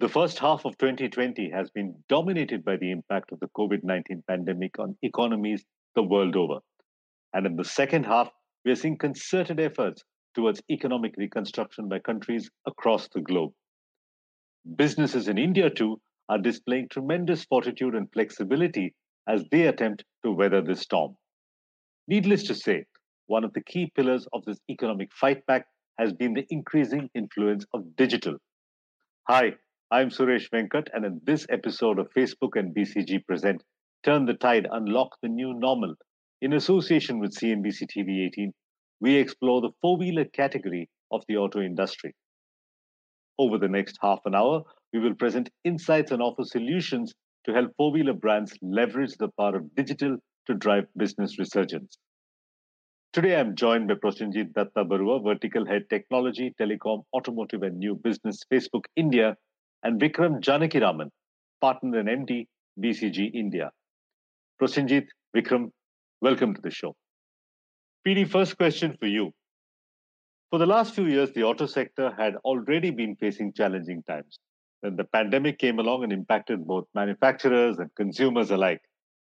The first half of 2020 has been dominated by the impact of the COVID-19 pandemic on economies the world over. And in the second half, we are seeing concerted efforts towards economic reconstruction by countries across the globe. Businesses in India, too, are displaying tremendous fortitude and flexibility as they attempt to weather this storm. Needless to say, one of the key pillars of this economic fight back has been the increasing influence of digital. Hi, I'm Suresh Venkat, and in this episode of Facebook and BCG Present Turn the Tide, Unlock the New Normal, in association with CNBC TV 18, we explore the four-wheeler category of the auto industry. Over the next half an hour, we will present insights and offer solutions to help four-wheeler brands leverage the power of digital to drive business resurgence. Today, I'm joined by Prosenjit Datta Barua, Vertical Head Technology, Telecom, Automotive and New Business, Facebook India, and Vikram Janakiraman, Partner and MD, BCG India. Prosenjit, Vikram, welcome to the show. PD, first question for you. For the last few years, the auto sector had already been facing challenging times. Then the pandemic came along and impacted both manufacturers and consumers alike.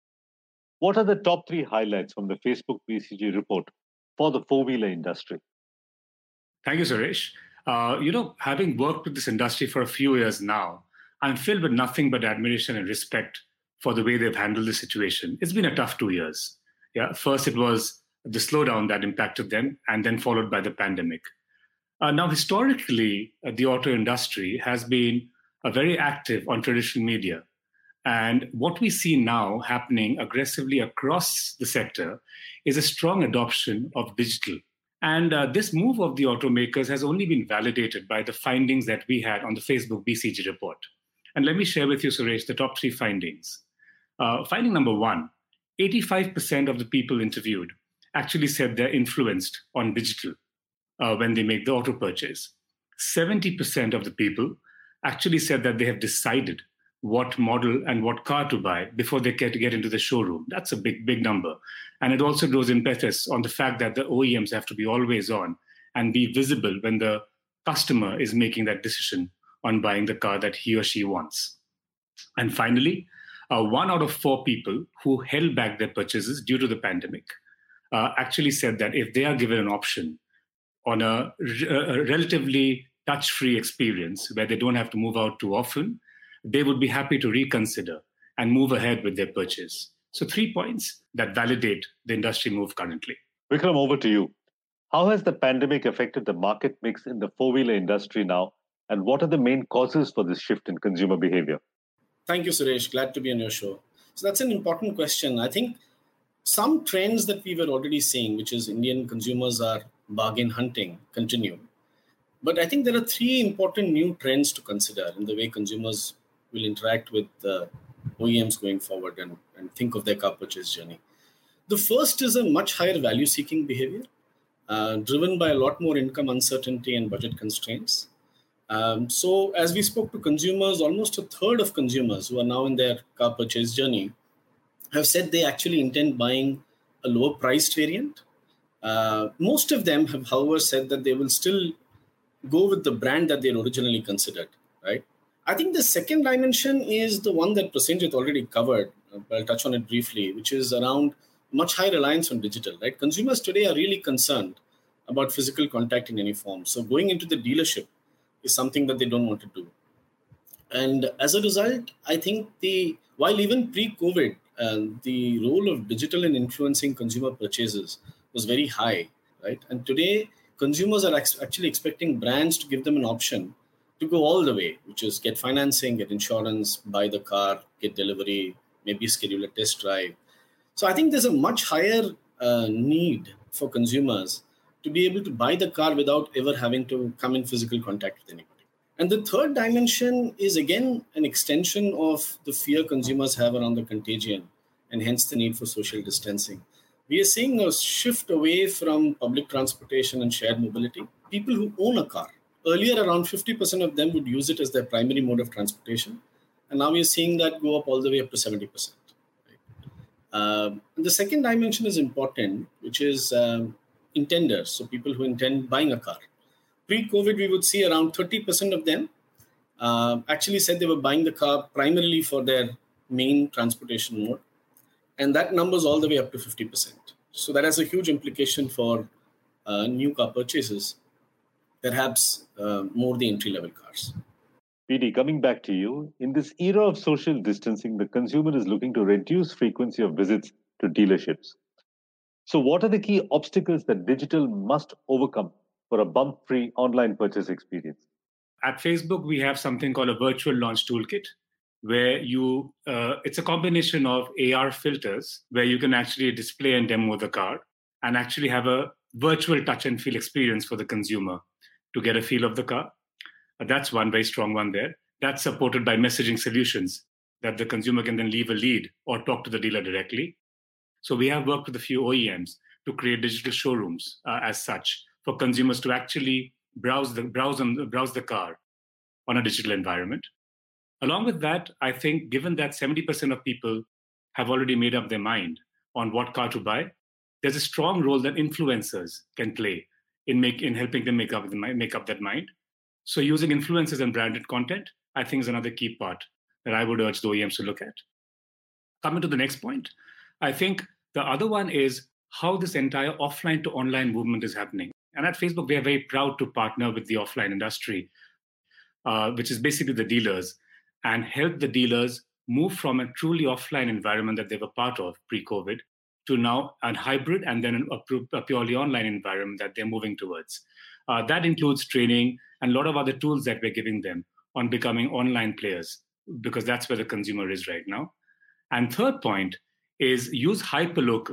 What are the top three highlights from the Facebook BCG report for the four-wheeler industry? Thank you, Suresh. Having worked with this industry for a few years now, I'm filled with nothing but admiration and respect for the way they've handled the situation. It's been a tough 2 years. First, it was the slowdown that impacted them, and then followed by the pandemic. Now, historically, the auto industry has been very active on traditional media. And what we see now happening aggressively across the sector is a strong adoption of digital. And this move of the automakers has only been validated by the findings that we had on the Facebook BCG report. And let me share with you, Suresh, the top three findings. Finding number one, 85% of the people interviewed actually said they're influenced on digital when they make the auto purchase. 70% of the people actually said that they have decided what model and what car to buy before they get into the showroom. That's a big number. And it also draws impetus on the fact that the OEMs have to be always on and be visible when the customer is making that decision on buying the car that he or she wants. And finally, 1 out of 4 people who held back their purchases due to the pandemic actually said that if they are given an option on a relatively touch-free experience where they don't have to move out too often, they would be happy to reconsider and move ahead with their purchase. So 3 points that validate the industry move currently. Vikram, over to you. How has the pandemic affected the market mix in the four-wheeler industry now, and what are the main causes for this shift in consumer behavior? Thank you, Suresh. Glad to be on your show. So that's an important question. I think some trends that we were already seeing, which is Indian consumers are bargain hunting, continue. But I think there are 3 important new trends to consider in the way consumers will interact with OEMs going forward and think of their car purchase journey. The first is a much higher value-seeking behavior, driven by a lot more income uncertainty and budget constraints. So as we spoke to consumers, almost a third of consumers who are now in their car purchase journey have said they actually intend buying a lower priced variant. Most of them have, however, said that they will still go with the brand that they originally considered, right? I think the second dimension is the one that Prosenjit already covered. I'll touch on it briefly, which is around much higher reliance on digital, right? Consumers today are really concerned about physical contact in any form. So going into the dealership is something that they don't want to do. And as a result, I think while even pre-COVID, the role of digital in influencing consumer purchases was very high, right? And today, consumers are actually expecting brands to give them an option to go all the way, which is get financing, get insurance, buy the car, get delivery, maybe schedule a test drive. So I think there's a much higher need for consumers to be able to buy the car without ever having to come in physical contact with anybody. And the third dimension is, again, an extension of the fear consumers have around the contagion and hence the need for social distancing. We are seeing a shift away from public transportation and shared mobility. People who own a car, earlier around 50% of them would use it as their primary mode of transportation. And now we are seeing that go up all the way up to 70%. Right? And the second dimension is important, which is intenders, so people who intend buying a car. Pre-COVID, we would see around 30% of them actually said they were buying the car primarily for their main transportation mode. And that number's all the way up to 50%. So that has a huge implication for new car purchases, perhaps more the entry-level cars. PD, coming back to you, in this era of social distancing, the consumer is looking to reduce frequency of visits to dealerships. So what are the key obstacles that digital must overcome for a bump-free online purchase experience? At Facebook, we have something called a virtual launch toolkit, where it's a combination of AR filters, where you can actually display and demo the car and actually have a virtual touch and feel experience for the consumer to get a feel of the car. That's one very strong one there. That's supported by messaging solutions that the consumer can then leave a lead or talk to the dealer directly. So we have worked with a few OEMs to create digital showrooms as such for consumers to actually browse the car on a digital environment. Along with that, I think given that 70% of people have already made up their mind on what car to buy, there's a strong role that influencers can play in helping them make up that mind. So using influencers and branded content, I think, is another key part that I would urge the OEMs to look at. Coming to the next point, I think the other one is how this entire offline to online movement is happening. And at Facebook, we are very proud to partner with the offline industry, which is basically the dealers, and help the dealers move from a truly offline environment that they were part of pre-COVID to now a hybrid and then a purely online environment that they're moving towards. That includes training and a lot of other tools that we're giving them on becoming online players, because that's where the consumer is right now. And third point is use hyperlocal.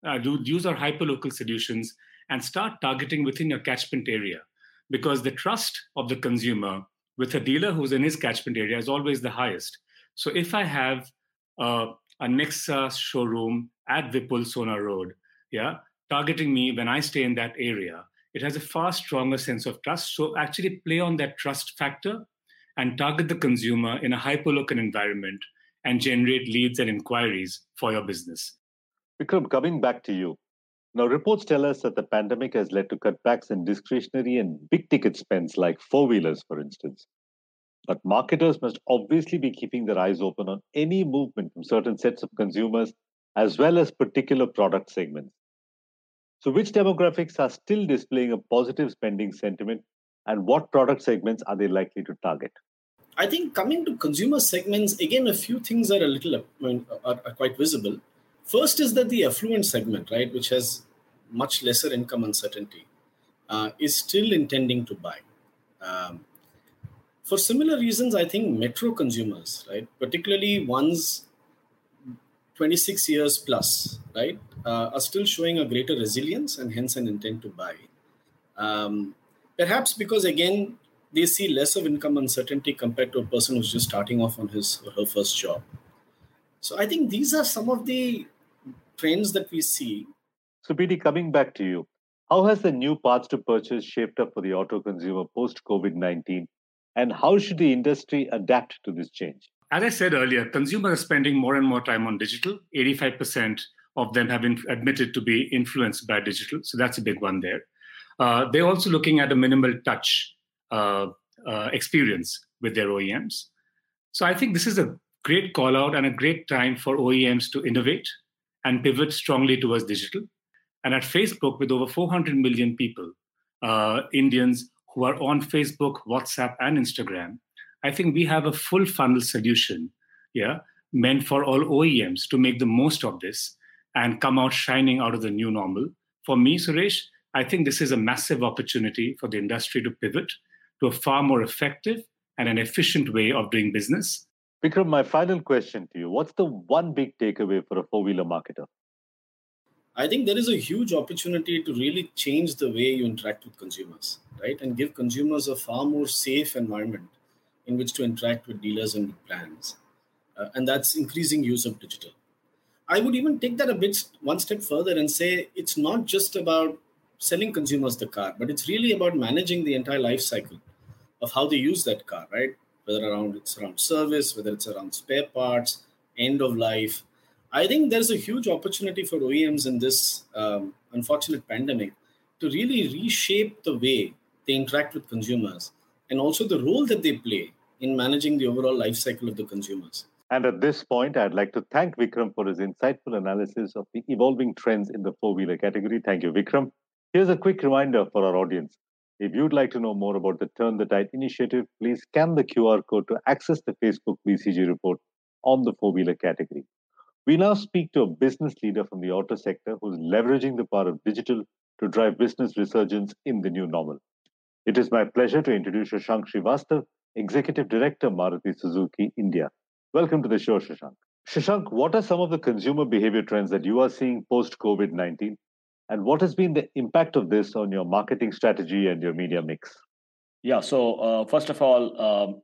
Use our hyperlocal solutions and start targeting within your catchment area, because the trust of the consumer with a dealer who's in his catchment area is always the highest. So if I have a Nexa showroom at Vipul Sona Road, targeting me when I stay in that area, it has a far stronger sense of trust. So actually play on that trust factor and target the consumer in a hyperlocal environment and generate leads and inquiries for your business. Vikram, coming back to you. Now, reports tell us that the pandemic has led to cutbacks in discretionary and big ticket spends like four-wheelers, for instance. But marketers must obviously be keeping their eyes open on any movement from certain sets of consumers as well as particular product segments. So which demographics are still displaying a positive spending sentiment, and what product segments are they likely to target? I think coming to consumer segments, again, a few things are are quite visible. First is that the affluent segment, right, which has much lesser income uncertainty, is still intending to buy. For similar reasons, I think metro consumers, right, particularly ones 26 years plus, right, are still showing a greater resilience and hence an intent to buy. Perhaps because, again, they see less of income uncertainty compared to a person who's just starting off on his or her first job. So I think these are some of the trends that we see. So, PD, coming back to you, how has the new paths to purchase shaped up for the auto consumer post-COVID-19, and how should the industry adapt to this change? As I said earlier, consumers are spending more and more time on digital. 85% of them have been admitted to be influenced by digital. So that's a big one there. They're also looking at a minimal touch experience with their OEMs. So I think this is a great call out and a great time for OEMs to innovate and pivot strongly towards digital. And at Facebook, with over 400 million people, Indians who are on Facebook, WhatsApp, and Instagram, I think we have a full funnel solution, meant for all OEMs to make the most of this and come out shining out of the new normal. For me, Suresh, I think this is a massive opportunity for the industry to pivot to a far more effective and an efficient way of doing business. Vikram, my final question to you. What's the one big takeaway for a four-wheeler marketer? I think there is a huge opportunity to really change the way you interact with consumers, right? And give consumers a far more safe environment in which to interact with dealers and with brands. And that's increasing use of digital. I would even take that one step further and say it's not just about selling consumers the car, but it's really about managing the entire life cycle of how they use that car, right? Whether it's around service, whether it's around spare parts, end of life. I think there's a huge opportunity for OEMs in this unfortunate pandemic to really reshape the way they interact with consumers and also the role that they play in managing the overall life cycle of the consumers. And at this point, I'd like to thank Vikram for his insightful analysis of the evolving trends in the four-wheeler category. Thank you, Vikram. Here's a quick reminder for our audience. If you'd like to know more about the Turn the Tide initiative, please scan the QR code to access the Facebook BCG report on the four-wheeler category. We now speak to a business leader from the auto sector who's leveraging the power of digital to drive business resurgence in the new normal. It is my pleasure to introduce Shashank Srivastav, Executive Director, Maruti Suzuki, India. Welcome to the show, Shashank. Shashank, what are some of the consumer behavior trends that you are seeing post-COVID-19? And what has been the impact of this on your marketing strategy and your media mix? Yeah, so first of all,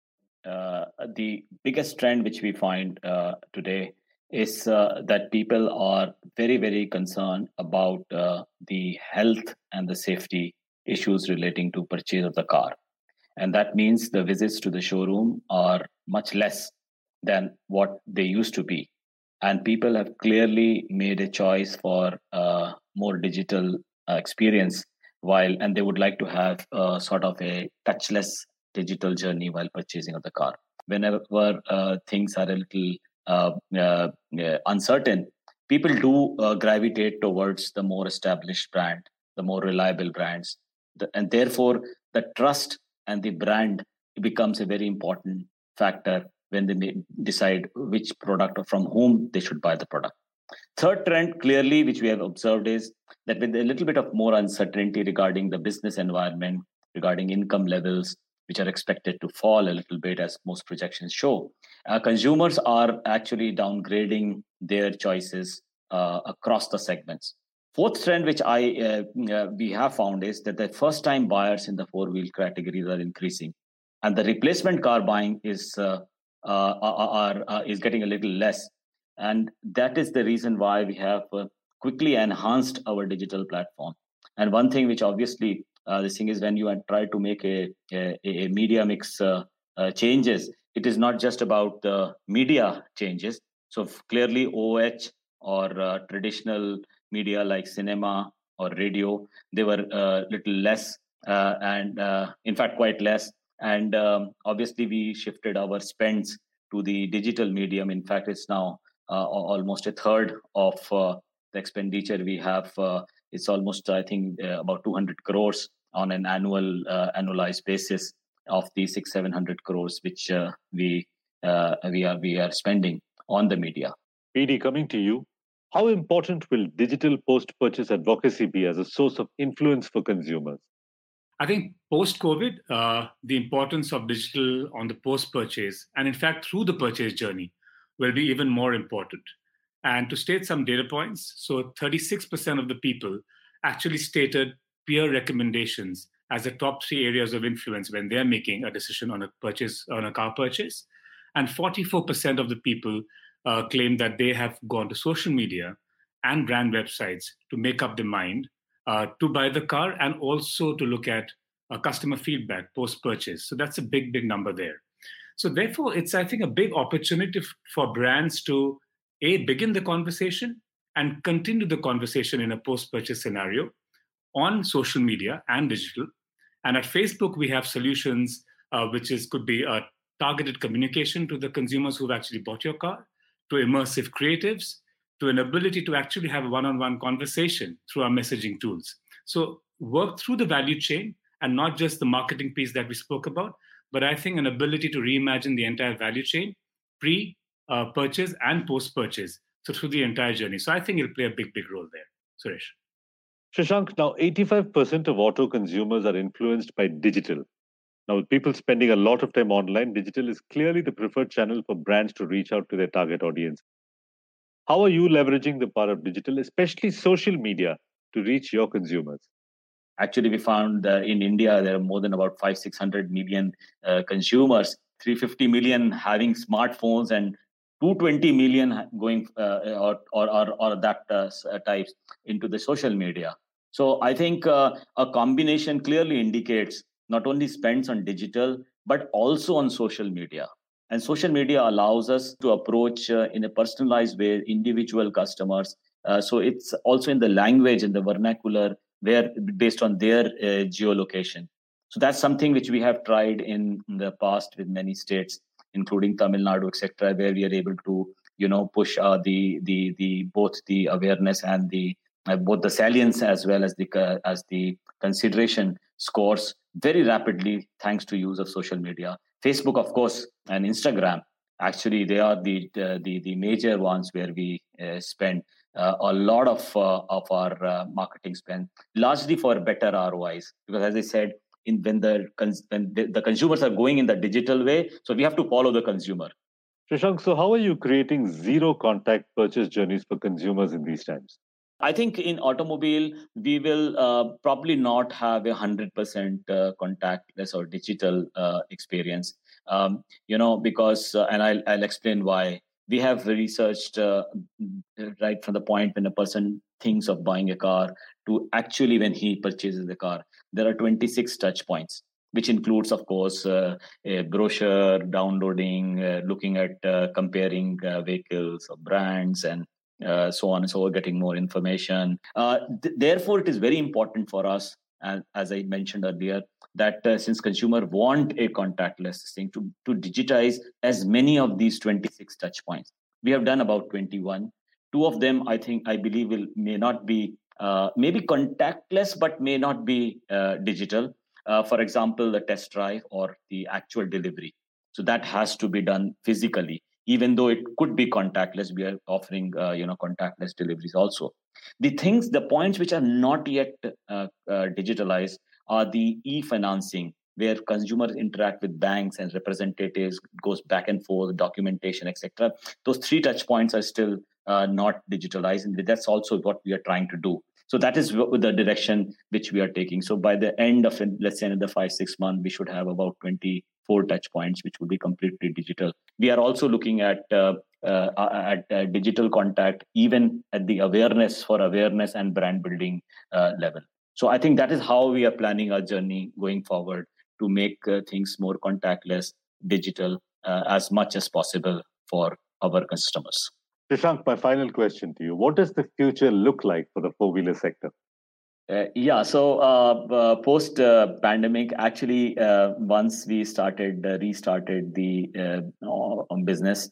the biggest trend which we find today is that people are very, very concerned about the health and the safety issues relating to purchase of the car. And that means the visits to the showroom are much less than what they used to be. And people have clearly made a choice for more digital experience and they would like to have sort of a touchless digital journey while purchasing of the car. Whenever things are a little uncertain, people do gravitate towards the more established brand, the more reliable brands. And therefore, the trust and the brand becomes a very important factor when they may decide which product or from whom they should buy the product. Third trend, clearly, which we have observed is that with a little bit of more uncertainty regarding the business environment, regarding income levels, which are expected to fall a little bit as most projections show, consumers are actually downgrading their choices across the segments. Fourth trend, which we have found, is that the first-time buyers in the four-wheel categories are increasing, and the replacement car buying is getting a little less. And that is the reason why we have quickly enhanced our digital platform. And one thing which obviously this thing is when you try to make a media mix changes, it is not just about the media changes. So clearly OH or traditional media like cinema or radio, they were a little less and in fact quite less. And obviously we shifted our spends to the digital medium. In fact, it's now almost a third of the expenditure we have. It's almost, I think, about 200 crores on an annualized basis of the 600-700 crores which we are spending on the media. PD, coming to you, how important will digital post-purchase advocacy be as a source of influence for consumers? I think post-COVID, the importance of digital on the post-purchase and in fact through the purchase journey will be even more important. And to state some data points, so 36% of the people actually stated peer recommendations as the top 3 areas of influence when they're making a decision on a car purchase. And 44% of the people claim that they have gone to social media and brand websites to make up their mind to buy the car and also to look at customer feedback post-purchase. So that's a big, big number there. So therefore, it's, I think, a big opportunity for brands to, begin the conversation and continue the conversation in a post-purchase scenario on social media and digital. And at Facebook, we have solutions could be a targeted communication to the consumers who've actually bought your car, to immersive creatives, to an ability to actually have a one-on-one conversation through our messaging tools. So work through the value chain and not just the marketing piece that we spoke about, but I think an ability to reimagine the entire value chain, pre-purchase and post-purchase, so through the entire journey. So I think it'll play a big, big role there. Suresh. Shashank, now 85% of auto consumers are influenced by digital. Now, with people spending a lot of time online, digital is clearly the preferred channel for brands to reach out to their target audience. How are you leveraging the power of digital, especially social media, to reach your consumers? Actually, we found that in India, there are more than about 500-600 million consumers, 350 million having smartphones and 220 million going or that types into the social media. So I think a combination clearly indicates not only spends on digital, but also on social media. And social media allows us to approach in a personalized way individual customers. So it's also in the language and the vernacular where based on their geolocation. So that's something which we have tried in the past with many states, including Tamil Nadu, etc., where we are able to, push the both the awareness and the both the salience as well as the consideration scores very rapidly thanks to use of social media. Facebook, of course, and Instagram. Actually, they are the major ones where we spend a lot of our marketing spend, largely for better ROIs. Because as I said, when the consumers are going in the digital way, so we have to follow the consumer. Shashank, so how are you creating zero contact purchase journeys for consumers in these times? I think in automobile, we will probably not have 100% contactless or digital experience, because, and I'll explain why. We have researched right from the point when a person thinks of buying a car to actually when he purchases the car. There are 26 touch points, which includes, of course, a brochure, downloading, looking at comparing vehicles or brands and so on and so on, getting more information. Therefore, it is very important for us, as I mentioned earlier, that since consumer want a contactless thing, to digitize as many of these 26 touch points. We have done about 21. Two of them, I believe, may not be maybe contactless, but may not be digital. For example, the test drive or the actual delivery. So that has to be done physically. Even though it could be contactless, we are offering contactless deliveries also. The points which are not yet digitalized are the e-financing, where consumers interact with banks and representatives, goes back and forth, documentation, etc. Those 3 touch points are still not digitalized, and that's also what we are trying to do. So that is the direction which we are taking. So by the end of, let's say, another 5-6 months, we should have about 24 touch points, which will be completely digital. We are also looking at digital contact, even at the awareness and brand building level. So I think that is how we are planning our journey going forward to make things more contactless, digital, as much as possible for our customers. Shashank, my final question to you. What does the future look like for the four-wheeler sector? So post-pandemic, actually, once we restarted the business,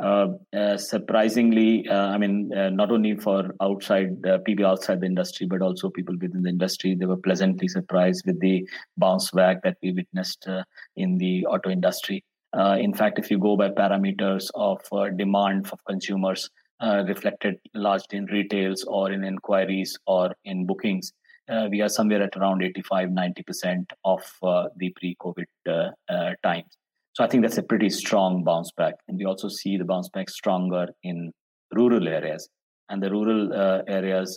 surprisingly, not only for people outside the industry, but also people within the industry, they were pleasantly surprised with the bounce back that we witnessed in the auto industry. In fact, if you go by parameters of demand for consumers reflected largely in retails or in inquiries or in bookings, we are somewhere at around 85-90% of the pre-COVID times. So I think that's a pretty strong bounce back. And we also see the bounce back stronger in rural areas. And the rural areas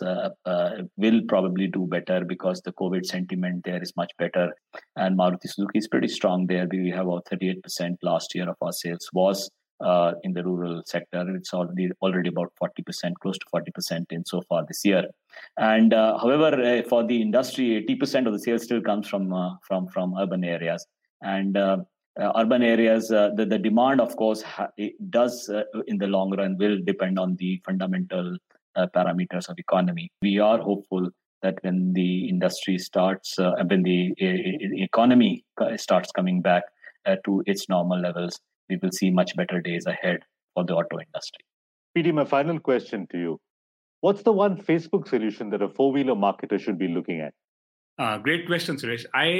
will probably do better because the COVID sentiment there is much better. And Maruti Suzuki is pretty strong there. We have about 38% last year of our sales was in the rural sector. It's already about 40%, close to 40% in so far this year. And however, for the industry, 80% of the sales still comes from urban areas. And urban areas, the demand, of course, it does in the long run will depend on the fundamental parameters of economy. We are hopeful that when the industry starts, when the economy starts coming back to its normal levels, we will see much better days ahead for the auto industry. PD, my final question to you. What's the one Facebook solution that a four-wheeler marketer should be looking at? Great question, Suresh.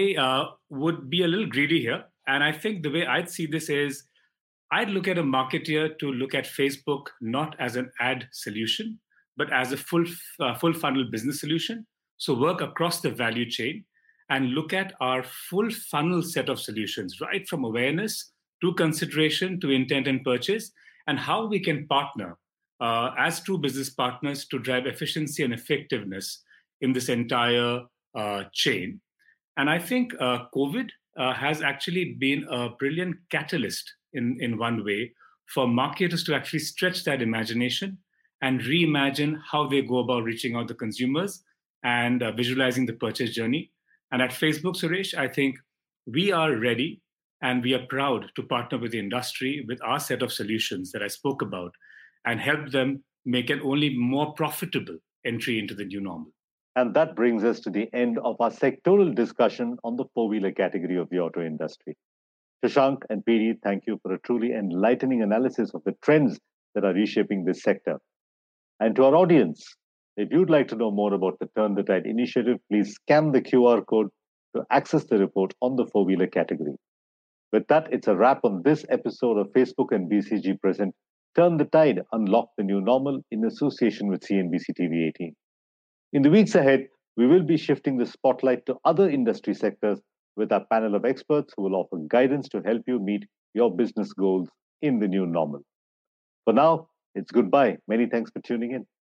I would be a little greedy here. And I think the way I'd see this is I'd look at a marketer to look at Facebook not as an ad solution, but as a full funnel business solution. So work across the value chain and look at our full funnel set of solutions, right from awareness to consideration to intent and purchase, and how we can partner as true business partners to drive efficiency and effectiveness in this entire chain. And I think COVID has actually been a brilliant catalyst in one way for marketers to actually stretch that imagination and reimagine how they go about reaching out to consumers and visualizing the purchase journey. And at Facebook, Suresh, I think we are ready and we are proud to partner with the industry with our set of solutions that I spoke about and help them make an only more profitable entry into the new normal. And that brings us to the end of our sectoral discussion on the four-wheeler category of the auto industry. Shashank and PD, thank you for a truly enlightening analysis of the trends that are reshaping this sector. And to our audience, if you'd like to know more about the Turn the Tide initiative, please scan the QR code to access the report on the four-wheeler category. With that, it's a wrap on this episode of Facebook and BCG present Turn the Tide, Unlock the New Normal in association with CNBC TV 18. In the weeks ahead, we will be shifting the spotlight to other industry sectors with our panel of experts who will offer guidance to help you meet your business goals in the new normal. For now, it's goodbye. Many thanks for tuning in.